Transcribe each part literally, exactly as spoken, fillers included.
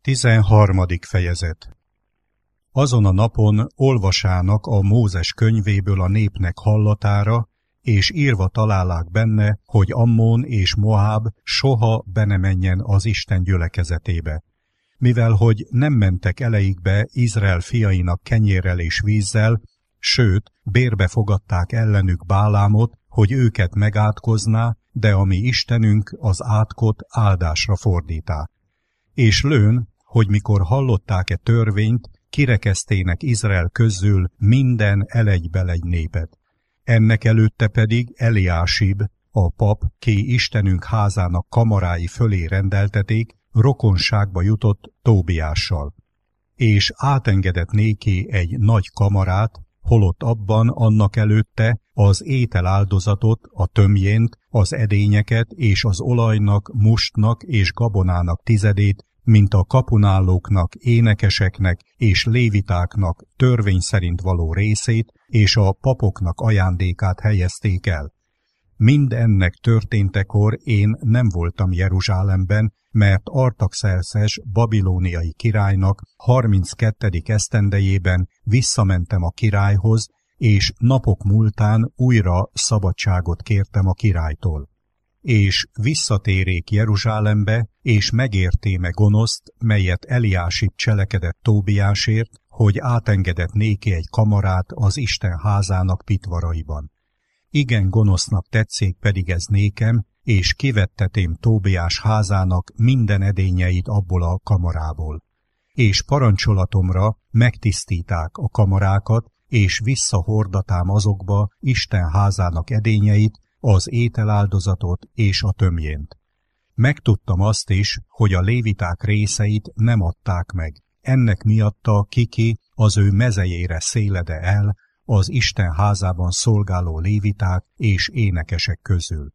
Tizenharmadik fejezet. Azon a napon olvasának a Mózes könyvéből a népnek hallatára, és írva találák benne, hogy Ammon és Moáb soha be ne menjen az Isten gyülekezetébe. Mivel hogy nem mentek eleikbe Izrael fiainak kenyérrel és vízzel, sőt, bérbe fogadták ellenük Bálámot, hogy őket megátkozná, de a mi Istenünk az átkot áldásra fordítá. És lőn, hogy mikor hallották-e törvényt, kirekeztének Izrael közül minden elegy-belegy népet. Ennek előtte pedig Eliásib, a pap, ki Istenünk házának kamarái fölé rendelteték, rokonságba jutott Tóbiással. És átengedett néki egy nagy kamarát, holott abban annak előtte az ételáldozatot, a tömjént, az edényeket és az olajnak, mustnak és gabonának tizedét, mint a kapunállóknak, énekeseknek és lévitáknak törvény szerint való részét, és a papoknak ajándékát helyezték el. Mind ennek történtekor én nem voltam Jeruzsálemben, mert Artaxerxes babilóniai királynak harminckettedik esztendejében visszamentem a királyhoz, és napok múltán újra szabadságot kértem a királytól. És visszatérék Jeruzsálembe, és megértéme gonoszt, melyet Eliásib cselekedett Tóbiásért, hogy átengedett néki egy kamarát az Isten házának pitvaraiban. Igen gonosznak tetszék pedig ez nékem, és kivettetém Tóbiás házának minden edényeit abból a kamarából. És parancsolatomra megtisztíták a kamarákat, és visszahordatám azokba Isten házának edényeit, az ételáldozatot és a tömjént. Megtudtam azt is, hogy a léviták részeit nem adták meg. Ennek miatta kiki az ő mezejére szélede el az Isten házában szolgáló léviták és énekesek közül.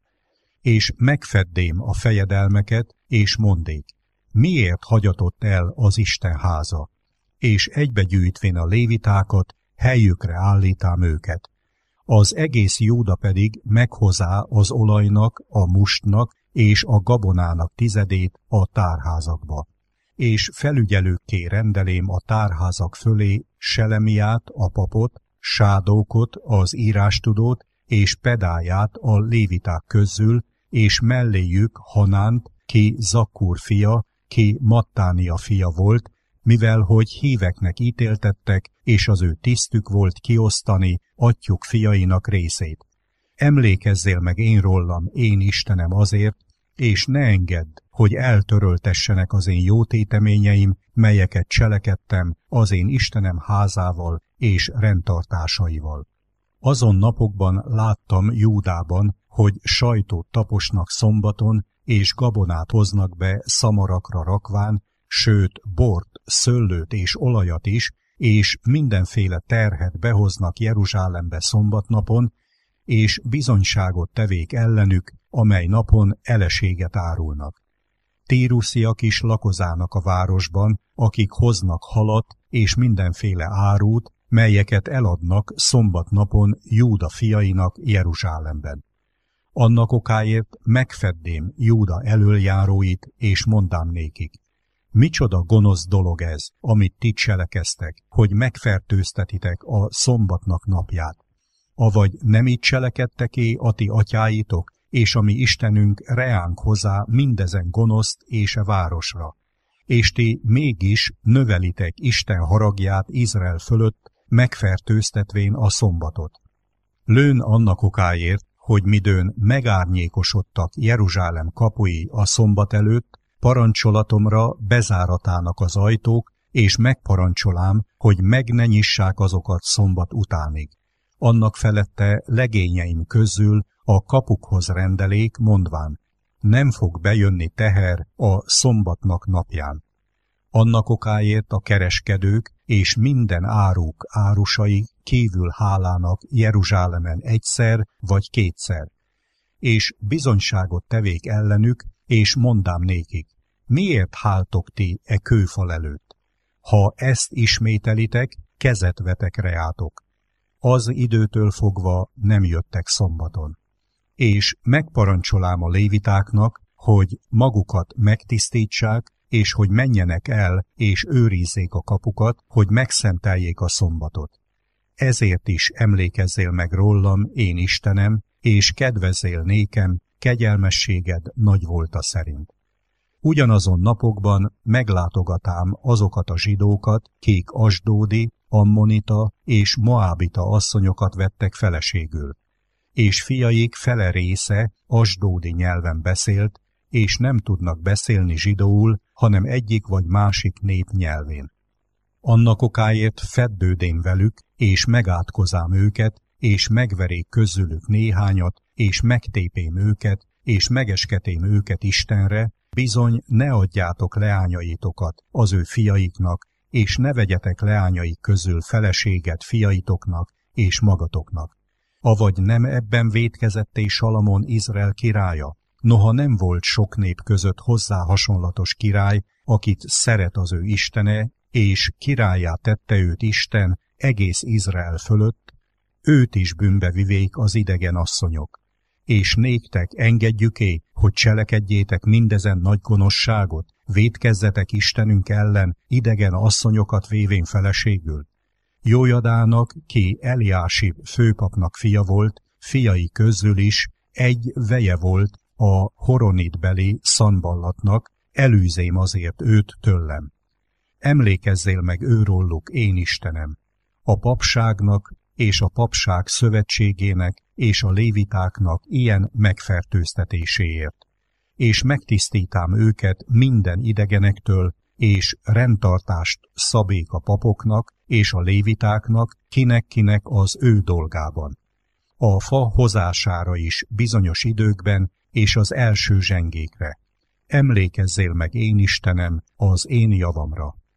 És megfeddém a fejedelmeket, és mondék, miért hagyatott el az Isten háza? És egybegyűjtvén a lévitákat, helyükre állítám őket. Az egész Júda pedig meghozá az olajnak, a mustnak és a gabonának tizedét a tárházakba. És felügyelőkké rendelém a tárházak fölé Selemiát, a papot, Sádókot, az írástudót, és Pedáját a léviták közül, és melléjük Hanánt, ki Zakkur fia, ki Mattánia fia volt, mivel hogy híveknek ítéltettek, és az ő tisztük volt kiosztani atyjuk fiainak részét. Emlékezzél meg én rólam, én Istenem azért, és ne engedd, hogy eltöröltessenek az én jó téteményeim, melyeket cselekedtem az én Istenem házával és rendtartásaival. Azon napokban láttam Júdában, hogy sajtót taposnak szombaton, és gabonát hoznak be szamarakra rakván, sőt, bort, szőlőt és olajat is, és mindenféle terhet behoznak Jeruzsálembe szombatnapon, és bizonyságot tevék ellenük, amely napon eleséget árulnak. Tírusziak is lakozának a városban, akik hoznak halat és mindenféle árút, melyeket eladnak szombatnapon Júda fiainak Jeruzsálemben. Annak okáért megfeddém Júda elöljáróit, és mondám nékik, micsoda gonosz dolog ez, amit ti cselekeztek, hogy megfertőztetitek a szombatnak napját. Avagy nem így cselekedteké a ti atyáitok, és a mi Istenünk reánk hozzá mindezen gonoszt és a városra. És ti mégis növelitek Isten haragját Izrael fölött, megfertőztetvén a szombatot. Lőn annak okáért, hogy midőn megárnyékosodtak Jeruzsálem kapui a szombat előtt, parancsolatomra bezáratának az ajtók, és megparancsolám, hogy meg ne nyissák azokat szombat utánig. Annak felette legényeim közül a kapukhoz rendelék, mondván, nem fog bejönni teher a szombatnak napján. Annak okáért a kereskedők és minden áruk árusai kívül hálának Jeruzsálemen egyszer vagy kétszer, és bizonyságot tevék ellenük, és mondám nékik, miért háltok ti e kőfal előtt? Ha ezt ismételitek, kezet vetek reátok. Az időtől fogva nem jöttek szombaton. És megparancsolám a lévitáknak, hogy magukat megtisztítsák, és hogy menjenek el, és őrizzék a kapukat, hogy megszenteljék a szombatot. Ezért is emlékezzél meg rólam, én Istenem, és kedvezzél nékem, kegyelmességed nagy volta szerint. Ugyanazon napokban meglátogatám azokat a zsidókat, kik asdódi, ammonita és moábita asszonyokat vettek feleségül, és fiaik fele része asdódi nyelven beszélt, és nem tudnak beszélni zsidóul, hanem egyik vagy másik nép nyelvén. Annak okáért feddődém velük, és megátkozám őket, és megverék közülük néhányat, és megtépém őket, és megesketém őket Istenre, bizony ne adjátok leányaitokat az ő fiaiknak, és ne vegyetek leányaik közül feleséget fiaitoknak és magatoknak. Avagy nem ebben vétkezetté Salamon Izrael királya, noha nem volt sok nép között hozzá hasonlatos király, akit szeret az ő Istene, és királlyá tette őt Isten egész Izrael fölött, őt is bűnbe vivék az idegen asszonyok. És néktek engedjük-é, hogy cselekedjétek mindezen nagy gonoszságot, vétkezzetek Istenünk ellen idegen asszonyokat vévén feleségül? Jójadának, ki Eliásib főpapnak fia volt, fiai közül is egy veje volt a Horonitbeli Szanballatnak, elűzém azért őt tőlem. Emlékezzél meg őróluk, én Istenem, a papságnak és a papság szövetségének és a lévitáknak ilyen megfertőztetéséért, és megtisztítám őket minden idegenektől, és rendtartást szabék a papoknak és a lévitáknak, kinek-kinek az ő dolgában. A fa hozására is bizonyos időkben, és az első zsengékre. Emlékezzél meg, én Istenem, az én javamra.